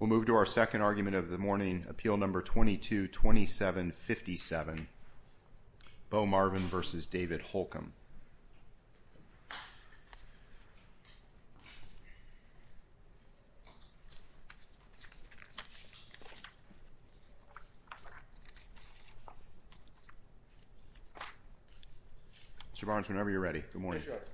We'll move to our second argument of the morning, Appeal Number 22-2757, Bo Marvin v. David Holcomb. Mr. Barnes, whenever you're ready. Good morning. Yes, Your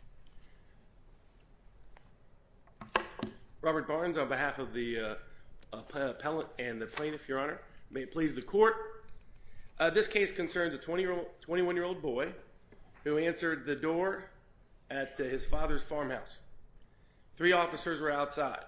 Honor. Robert Barnes, on behalf of the appellant and the plaintiff, Your Honor, may it please the court. This case concerns a 21-year-old boy who answered the door at his father's farmhouse. 3 officers were outside.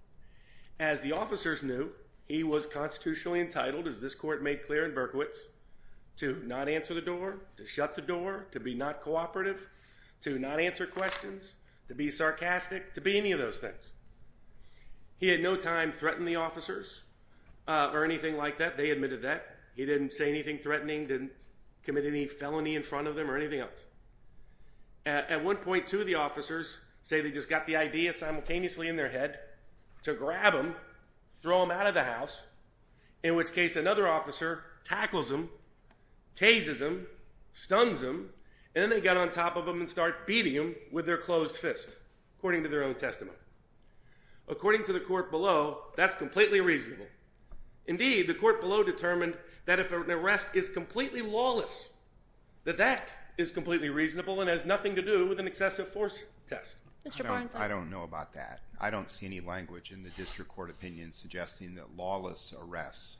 As the officers knew, he was constitutionally entitled, as this court made clear in Berkowitz, to not answer the door, to shut the door, to be not cooperative, to not answer questions, to be sarcastic, to be any of those things. He had no time to threaten the officers or anything like that. They admitted that. He didn't say anything threatening, didn't commit any felony in front of them or anything else. At one point, 2 of the officers say they just got the idea simultaneously in their head to grab him, throw him out of the house, in which case another officer tackles him, tases him, stuns him, and then they got on top of him and start beating him with their closed fist, according to their own testimony. According to the court below, that's completely reasonable. Indeed, the court below determined that if an arrest is completely lawless, that is completely reasonable and has nothing to do with an excessive force test. Mr. Barnes, I don't know about that. I don't see any language in the district court opinion suggesting that lawless arrests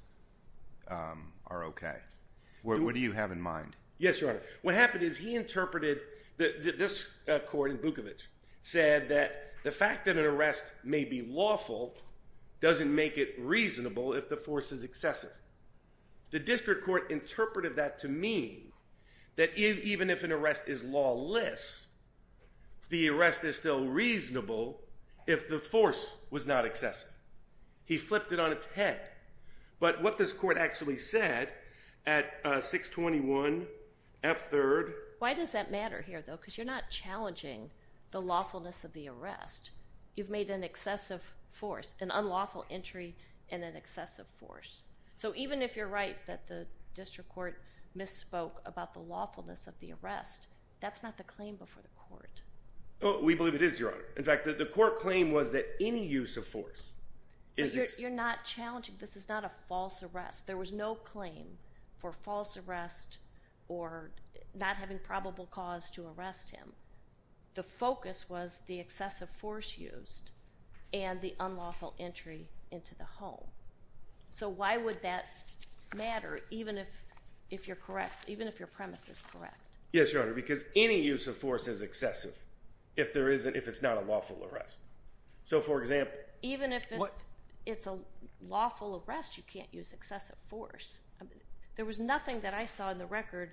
are okay. What do you have in mind? Yes, Your Honor. What happened is he interpreted, this court in Bukovic said that the fact that an arrest may be lawful doesn't make it reasonable if the force is excessive. The district court interpreted that to mean that even if an arrest is lawless, the arrest is still reasonable if the force was not excessive. He flipped it on its head. But what this court actually said at 621 F. 3rd. Why does that matter here, though? Because you're not challenging the lawfulness of the arrest. You've made an excessive force, an unlawful entry and an excessive force. So even if you're right that the district court misspoke about the lawfulness of the arrest, that's not the claim before the court. Oh, we believe it is, Your Honor. In fact, the court claim was that any use of force is... But you're not challenging. This is not a false arrest. There was no claim for false arrest or not having probable cause to arrest him. The focus was the excessive force used and the unlawful entry into the home. So why would that matter, even if you're correct, even if your premise is correct? Yes, Your Honor, because any use of force is excessive if it's not a lawful arrest. So, for example... Even if it's a lawful arrest, you can't use excessive force. There was nothing that I saw in the record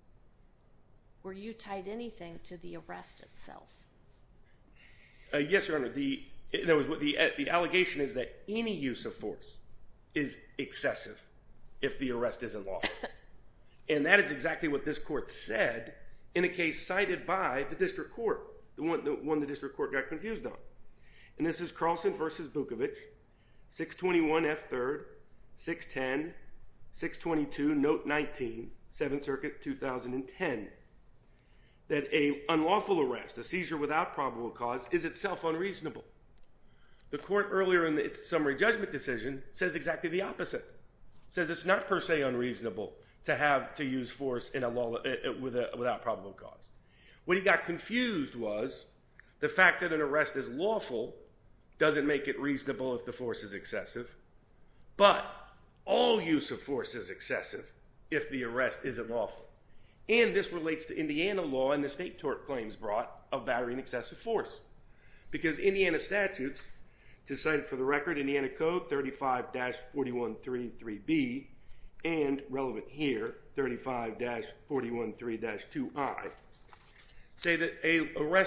where you tied anything to the arrest itself. Yes, Your Honor. The allegation is that any use of force is excessive if the arrest isn't lawful. And that is exactly what this court said in a case cited by the district court, the one the district court got confused on. And this is Carlson v. Bukovic, 621 F. 3rd, 610, 622, Note 19, 7th Circuit, 2010. That an unlawful arrest, a seizure without probable cause, is itself unreasonable. The court earlier in its summary judgment decision says exactly the opposite. It says it's not per se unreasonable to use force without probable cause. What he got confused was the fact that an arrest is lawful doesn't make it reasonable if the force is excessive, but all use of force is excessive if the arrest isn't lawful. And this relates to Indiana law and the state tort claims brought of battery and excessive force. Because Indiana statutes, to cite it for the record, Indiana Code 35-4133B, and relevant here, 35-413-2I, say that a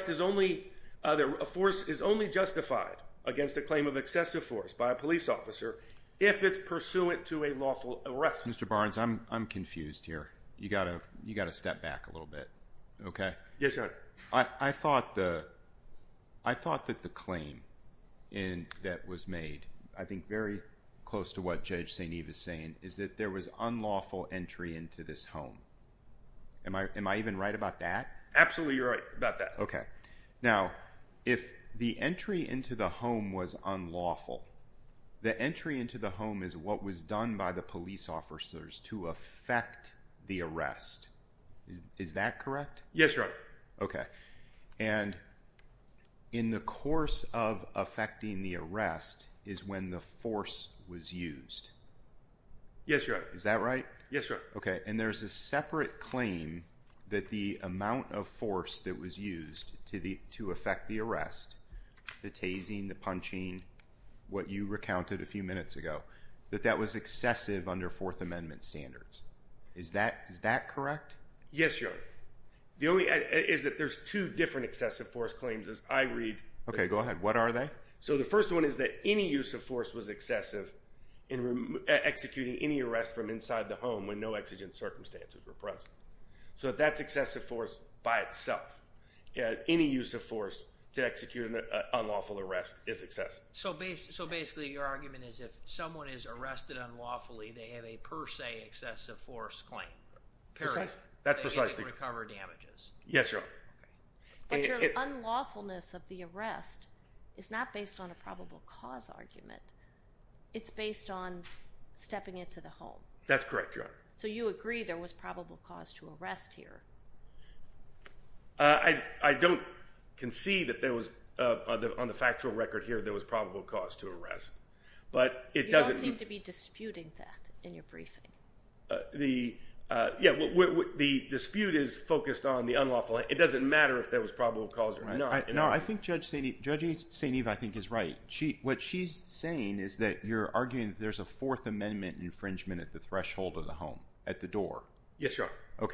force is only justified against a claim of excessive force by a police officer if it's pursuant to a lawful arrest. Mr. Barnes, I'm confused here. You gotta step back a little bit, okay? Yes, Your Honor. I thought that the claim that was made I think, very close to what Judge St. Eve is saying, is that there was unlawful entry into this home. Am I even right about that? Absolutely, you're right about that. Okay. Now, if the entry into the home was unlawful, the entry into the home is what was done by the police officers to effect the arrest. Is that correct? Yes, Your Honor. Okay. And in the course of effecting the arrest is when the force was used. Yes, Your Honor. Is that right? Yes, Your Honor. Okay. And there's a separate claim that the amount of force that was used to effect the arrest, the tasing, the punching, what you recounted a few minutes ago, that was excessive under Fourth Amendment standards. Is that correct? Yes, Your Honor. The only is that there's two different excessive force claims as I read. Okay, go ahead. What are they? So the first one is that any use of force was excessive in executing any arrest from inside the home when no exigent circumstances were present. So that's excessive force by itself. Any use of force to execute an unlawful arrest is excessive. So basically your argument is if someone is arrested unlawfully, they have a per se excessive force claim. Period. Precisely. That's precisely. They can recover damages. Yes, Your Honor. But your unlawfulness of the arrest is not based on a probable cause argument. It's based on stepping into the home. That's correct, Your Honor. So you agree there was probable cause to arrest here? I don't concede that there was, on the factual record here, there was probable cause to arrest. But it doesn't... You don't seem to be disputing that in your briefing. The dispute is focused on the unlawful. It doesn't matter if there was probable cause or not. I think Judge St. Eve, I think, is right. What she's saying is that you're arguing that there's a Fourth Amendment infringement at the threshold of the home, at the door. Yes, Your Honor.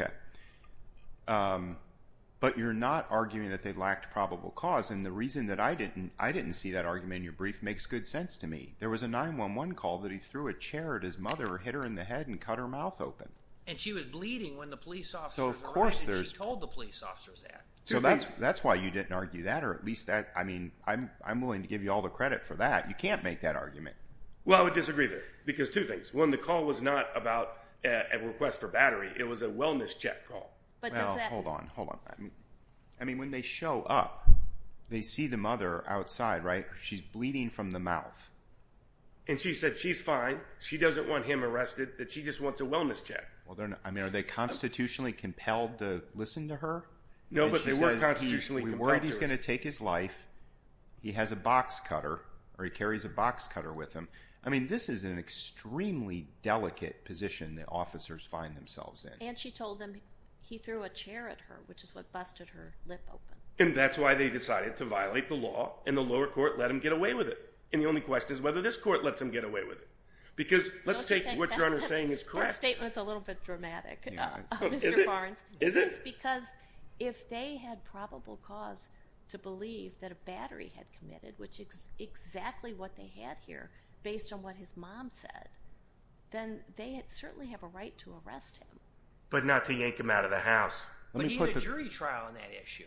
Okay. But you're not arguing that they lacked probable cause, and the reason that I didn't see that argument in your brief makes good sense to me. There was a 911 call that he threw a chair at his mother, hit her in the head, and cut her mouth open. And she was bleeding when the police officers So of course arrived, and she told the police officers that. So that's why you didn't argue that, or at least that. I mean, I'm willing to give you all the credit for that. You can't make that argument. Well, I would disagree there because two things. One, the call was not about a request for battery. It was a wellness check call. But Well, does that... hold on. I mean, when they show up, they see the mother outside, right? She's bleeding from the mouth. And she said she's fine. She doesn't want him arrested, that she just wants a wellness check. Well, they're not, are they constitutionally compelled to listen to her? No, And but she they were says, constitutionally we're compelled worried he's to. going to take his life. He has a box cutter, or he carries a box cutter with him. I mean, this is an extremely delicate position that officers find themselves in. And she told them he threw a chair at her, which is what busted her lip open. And that's why they decided to violate the law, and the lower court let him get away with it. And the only question is whether this court lets him get away with it. Because let's take what Your Honor is saying is correct. That statement's a little bit dramatic, Yeah. Mr. Barnes. Is it? It's because if they had probable cause to believe that a battery had committed, which is exactly what they had here, based on what his mom said, then they certainly have a right to arrest him. But not to yank him out of the house. But he had a jury trial on that issue.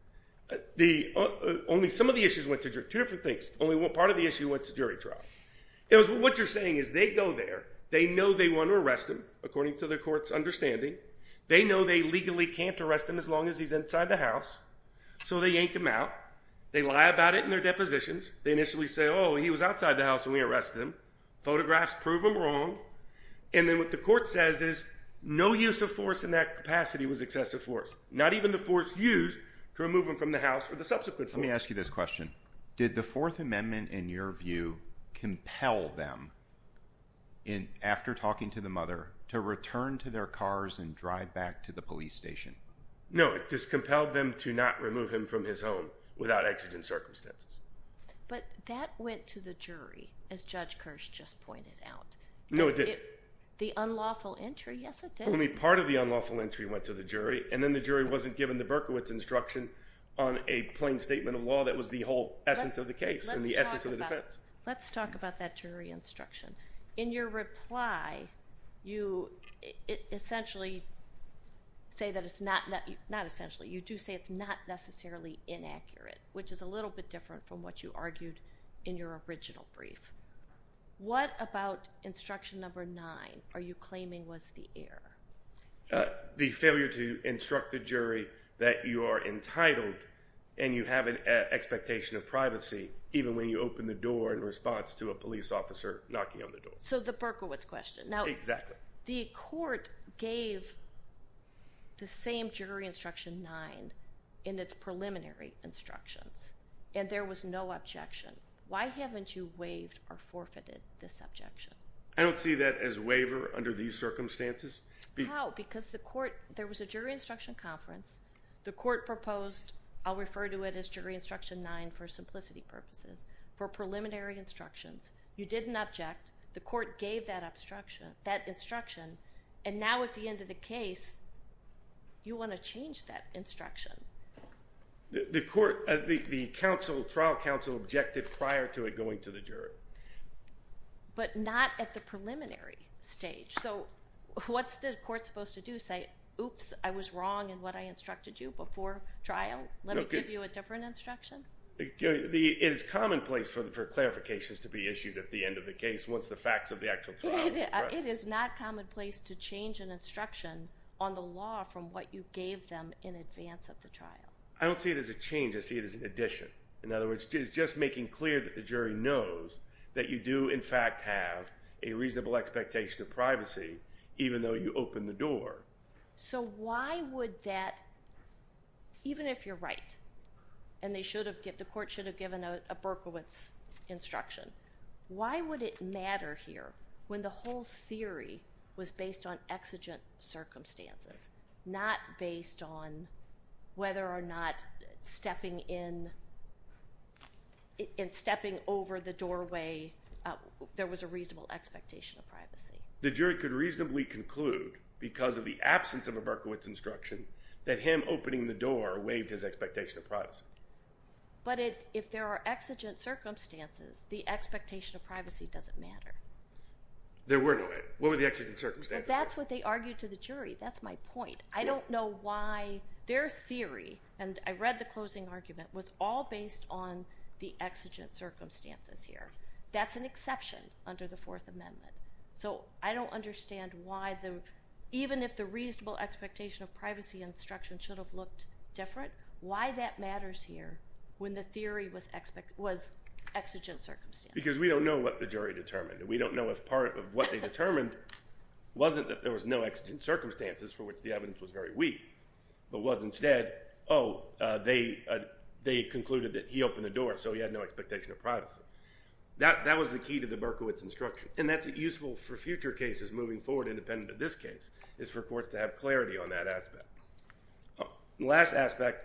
Only some of the issues went to jury. Two different things. Only one part of the issue went to jury trial. It was what you're saying is they go there. They know they want to arrest him, according to the court's understanding. They know they legally can't arrest him as long as he's inside the house. So they yank him out. They lie about it in their depositions. They initially say, oh, he was outside the house when we arrested him. Photographs prove him wrong. And then what the court says is no use of force in that capacity was excessive force. Not even the force used to remove him from the house or the subsequent force. Let me ask you this question. Did the Fourth Amendment, in your view, compel them, after talking to the mother, to return to their cars and drive back to the police station? No, it just compelled them to not remove him from his home without exigent circumstances. But that went to the jury, as Judge Kirsch just pointed out. No, it didn't. The unlawful entry, yes, it did. Only part of the unlawful entry went to the jury, and then the jury wasn't given the Berkowitz instruction on a plain statement of law that was the whole essence of the case and the essence of the defense. Let's talk about that jury instruction. In your reply, you essentially say that it's not essentially, you do say it's not necessarily inaccurate, which is a little bit different from what you argued in your original brief. What about instruction number 9 are you claiming was the error? The failure to instruct the jury that you are entitled and you have an expectation of privacy even when you open the door in response to a police officer knocking on the door. So the Berkowitz question. Now, exactly. The court gave the same jury instruction 9 in its preliminary instructions, and there was no objection. Why haven't you waived or forfeited this objection? I don't see that as waiver under these circumstances. How? Because there was a jury instruction conference. The court proposed, I'll refer to it as jury instruction 9 for simplicity purposes, for preliminary instructions. You didn't object. The court gave that instruction, and now at the end of the case, you want to change that instruction. The trial counsel objected prior to it going to the jury. But not at the preliminary stage. So what's the court supposed to do? Say, oops, I was wrong in what I instructed you before trial? Let me give you a different instruction? It is commonplace for clarifications to be issued at the end of the case once the facts of the actual trial. It is not commonplace to change an instruction on the law from what you gave them in advance of the trial. I don't see it as a change. I see it as an addition. In other words, it's just making clear that the jury knows that you do, in fact, have a reasonable expectation of privacy even though you open the door. So why would that, even if you're right, and the court should have given a Berkowitz instruction, why would it matter here when the whole theory was based on exigent circumstances, not based on whether or not stepping in and stepping over the doorway, there was a reasonable expectation of privacy? The jury could reasonably conclude, because of the absence of a Berkowitz instruction, that him opening the door waived his expectation of privacy. But if there are exigent circumstances, the expectation of privacy doesn't matter. There were no. What were the exigent circumstances? Well, that's what they argued to the jury. That's my point. I don't know why their theory, and I read the closing argument, was all based on the exigent circumstances here. That's an exception under the Fourth Amendment. So I don't understand why, even if the reasonable expectation of privacy instruction should have looked different, why that matters here when the theory was exigent circumstances. Because we don't know what the jury determined. And we don't know if part of what they determined wasn't that there was no exigent circumstances, for which the evidence was very weak, but was instead, they concluded that he opened the door, so he had no expectation of privacy. That was the key to the Berkowitz instruction. And that's useful for future cases moving forward, independent of this case, is for courts to have clarity on that aspect. The last aspect,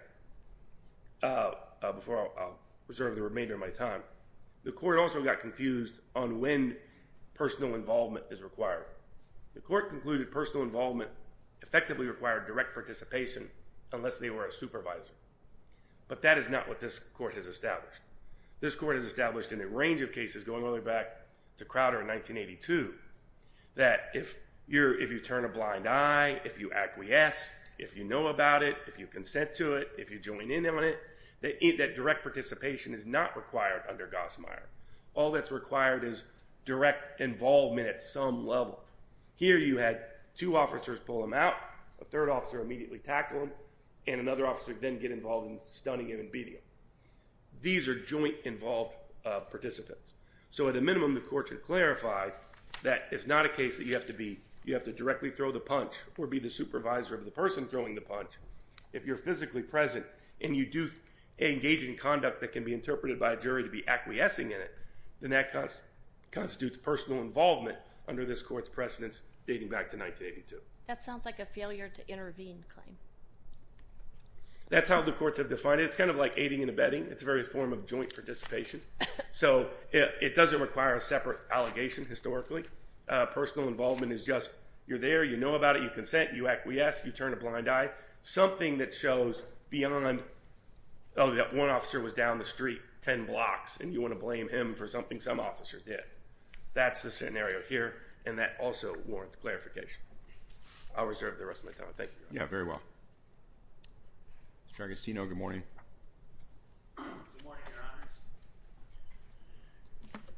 before I'll reserve the remainder of my time, the court also got confused on when personal involvement is required. The court concluded personal involvement effectively required direct participation unless they were a supervisor. But that is not what this court has established. This court has established in a range of cases, going all the way back to Crowder in 1982, that if you turn a blind eye, if you acquiesce, if you know about it, if you consent to it, if you join in on it, that direct participation is not required under Gosmeier. All that's required is direct involvement at some level. Here you had two officers pull him out, a third officer immediately tackle him, and another officer then get involved in stunning him and beating him. These are joint involved participants. So at a minimum, the court should clarify that it's not a case that you have to directly throw the punch or be the supervisor of the person throwing the punch. If you're physically present and you do engage in conduct that can be interpreted by a jury to be acquiescing in it, then that constitutes personal involvement under this court's precedents dating back to 1982. That sounds like a failure to intervene claim. That's how the courts have defined it. It's kind of like aiding and abetting. It's a various form of joint participation. So it doesn't require a separate allegation historically. Personal involvement is just you're there, you know about it, you consent, you acquiesce, you turn a blind eye. Something that shows beyond, that one officer was down the street 10 blocks and you want to blame him for something some officer did. That's the scenario here, and that also warrants clarification. I'll reserve the rest of my time. Thank you. Yeah, very well. Mr. Agostino, good morning. Good morning, Your Honors.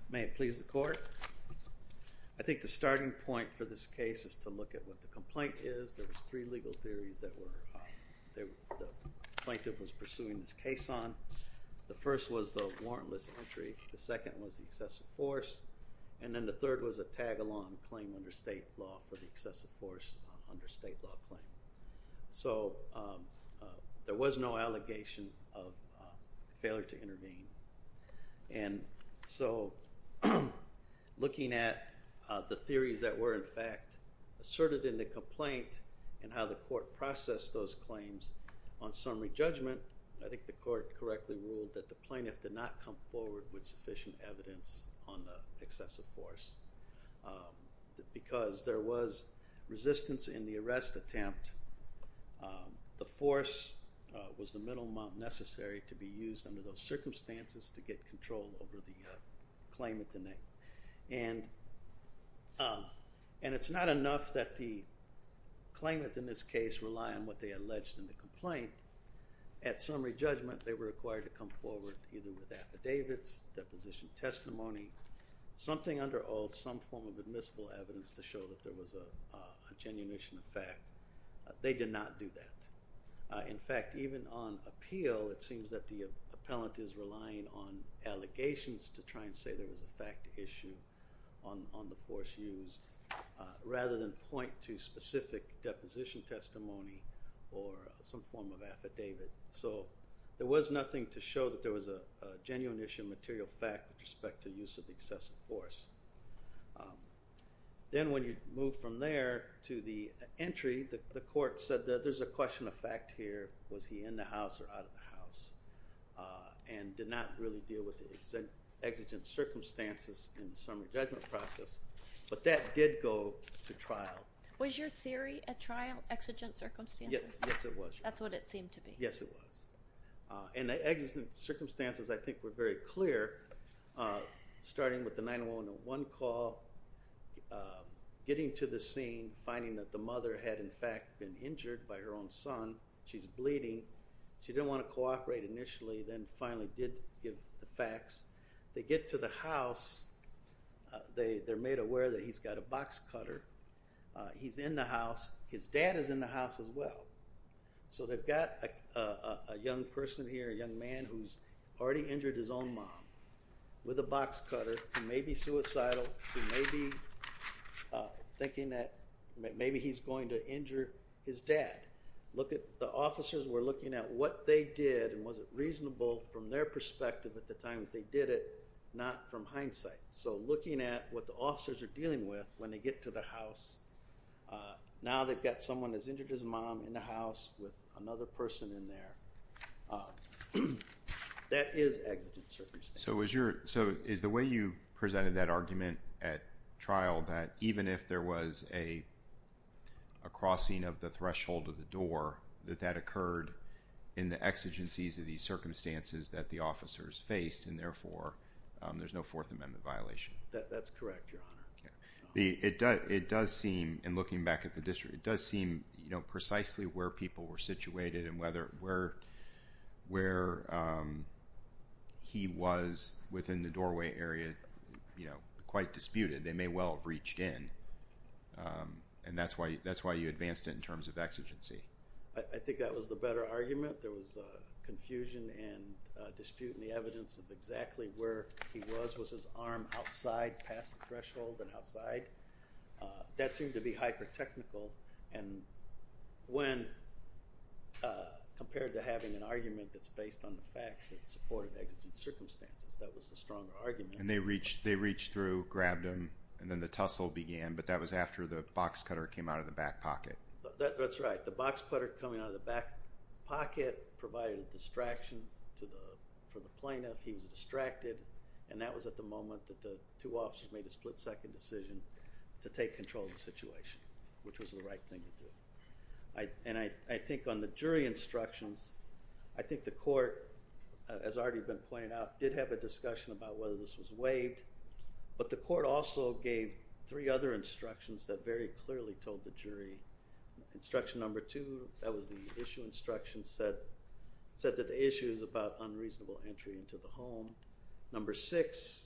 May it please the court. I think the starting point for this case is to look at what the complaint is. There was 3 legal theories that the plaintiff was pursuing this case on. The first was the warrantless entry. The second was the excessive force. And then the third was a tag-along claim under state law for the excessive force under state law claim. So there was no allegation of failure to intervene. And so looking at the theories that were in fact asserted in the complaint and how the court processed those claims on summary judgment, I think the court correctly ruled that the plaintiff did not come forward with sufficient evidence on the excessive force because there was resistance in the arrest attempt. The force was the minimum amount necessary to be used under those circumstances to get control over the claimant in that. And it's not enough that the claimant in this case rely on what they alleged in the complaint. At summary judgment, they were required to come forward either with affidavits, deposition testimony, something under oath, some form of admissible evidence to show that there was a genuine issue of fact. They did not do that. In fact, even on appeal, it seems that the appellant is relying on allegations to try and say there was a fact issue on the force used, rather than point to specific deposition testimony or some form of affidavit. So there was nothing to show that there was a genuine issue of material fact with respect to use of excessive force. Then when you move from there to the entry, the court said that there's a question of fact here. Was he in the house or out of the house? And did not really deal with the exigent circumstances in the summary judgment process. But that did go to trial. Was your theory at trial exigent circumstances? Yes, it was. That's what it seemed to be. Yes, it was. And the exigent circumstances, I think, were very clear, starting with the 911 call, getting to the scene, finding that the mother had, in fact, been injured by her own son. She's bleeding. She didn't want to cooperate initially, then finally did give the facts. They get to the house. They're made aware that he's got a box cutter. He's in the house. His dad is in the house as well. So they've got a young person here, a young man who's already injured his own mom with a box cutter, who may be suicidal, who may be thinking that maybe he's going to injure his dad. Look at the officers were looking at what they did, and was it reasonable from their perspective at the time that they did it, not from hindsight. So looking at what the officers are dealing with when they get to the house, now they've got someone that's injured his mom in the house with another person in there. That is exigent circumstances. So is the way you presented that argument at trial that even if there was a crossing of the threshold of the door, that occurred in the exigencies of these circumstances that the officers faced, and therefore there's no Fourth Amendment violation? That's correct, Your Honor. It does seem, in looking back at the district, it does seem, precisely where people were situated and where he was within the doorway area, quite disputed. They may well have reached in, and that's why you advanced it in terms of exigency. I think that was the better argument. There was confusion and dispute in the evidence of exactly where he was. Was his arm outside, past the threshold and outside? That seemed to be hyper-technical, and when compared to having an argument that's based on the facts that supported exigent circumstances, that was the stronger argument. And they reached through, grabbed him, and then the tussle began, but that was after the box cutter came out of the back pocket. That's right. The box cutter coming out of the back pocket provided a distraction for the plaintiff. He was distracted, and that was at the moment that the two officers made a split-second decision to take control of the situation, which was the right thing to do. I think on the jury instructions, I think the court, as already been pointed out, did have a discussion about whether this was waived, but the court also gave 3 other instructions that very clearly told the jury. Instruction number 2, that was the issue instruction, said that the issue is about unreasonable entry into the home. Number 6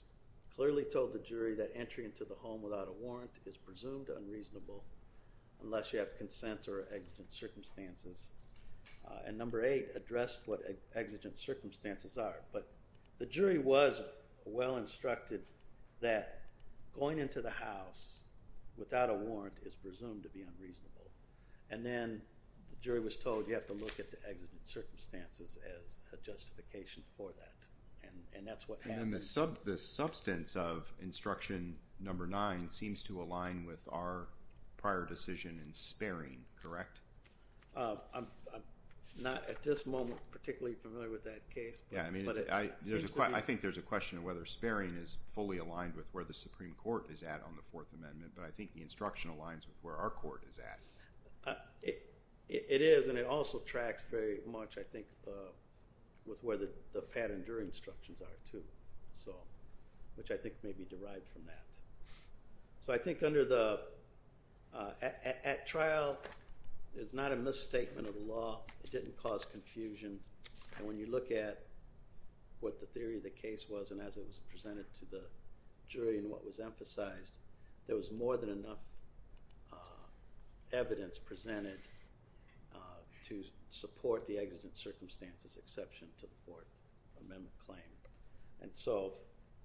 clearly told the jury that entry into the home without a warrant is presumed unreasonable unless you have consent or exigent circumstances. And number 8 addressed what exigent circumstances are. But the jury was well instructed that going into the house without a warrant is presumed to be unreasonable. And then the jury was told you have to look at the exigent circumstances as a justification for that. And that's what happened. And then the substance of instruction number 9 seems to align with our prior decision in Sparing, correct? I'm not at this moment particularly familiar with that case. But, yeah, I mean, I think there's a question of whether Sparing is fully aligned with where the Supreme Court is at on the Fourth Amendment, but I think the instruction aligns with where our court is at. It is, and it also tracks very much, I think, with where the pattern jury instructions are too, so which I think may be derived from that. So I think under the at trial is not a misstatement of the law. It didn't cause confusion, and when you look at what the theory of the case was and as it was presented to the jury and what was emphasized, there was more than enough evidence presented to support the exigent circumstances exception to the Fourth Amendment claim. And so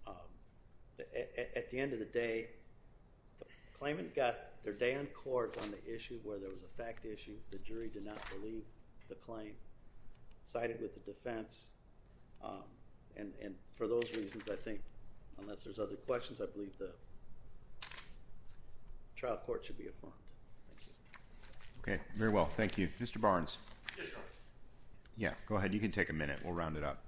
at the end of the day, the claimant got their day in court on the issue where there was a fact issue. The jury did not believe the claim, sided with the defense, and for those reasons, I think, unless there's other questions, I believe the trial court should be affirmed. Thank you. Okay, very well. Thank you. Mr. Barnes. Yes, sir. Yeah, go ahead. You can take a minute. We'll round it up.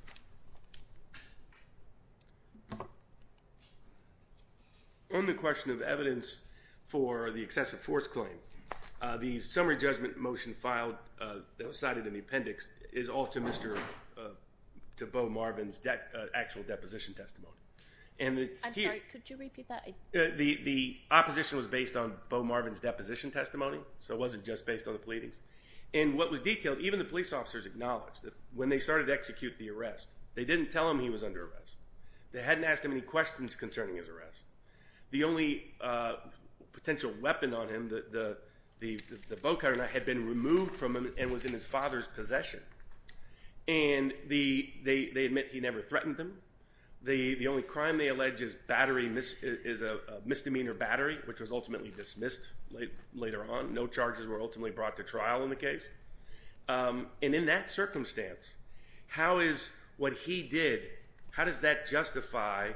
On the question of evidence for the excessive force claim, the summary judgment motion filed that was cited in the appendix is all to to Bo Marvin's actual deposition testimony. And sorry, could you repeat that? The opposition was based on Bo Marvin's deposition testimony, so it wasn't just based on the pleadings. And what was detailed, even the police officers acknowledged that when they started to execute the arrest, they didn't tell him he was under arrest. They hadn't asked him any questions concerning his arrest. The only potential weapon on him, the bow cutter knife, had been removed from him and was in his father's possession. And they admit he never threatened them. The only crime they allege is is a misdemeanor battery, which was ultimately dismissed later on. No charges were ultimately brought to trial in the case. And in that circumstance, how is what he did, how does that justify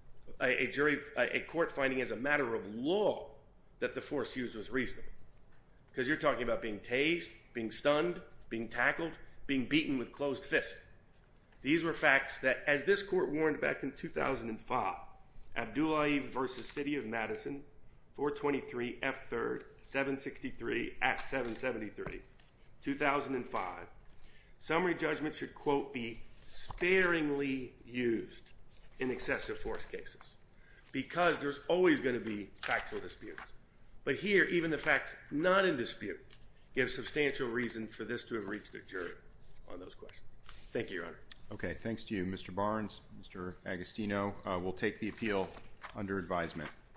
a court finding as a matter of law that the force used was reasonable? Because you're talking about being tased, being stunned, being tackled, being beaten with closed fists. These were facts that, as this court warned back in 2005, Abdullahi versus City of Madison, 423 F. 3rd, 763 at 773, 2005, summary judgment should, quote, be sparingly used in excessive force cases because there's always going to be factual disputes. But here, even the facts not in dispute give substantial reason for this to have reached a jury on those questions. Thank you, Your Honor. Okay, thanks to you, Mr. Barnes. Mr. Agostino, we'll take the appeal under advisement.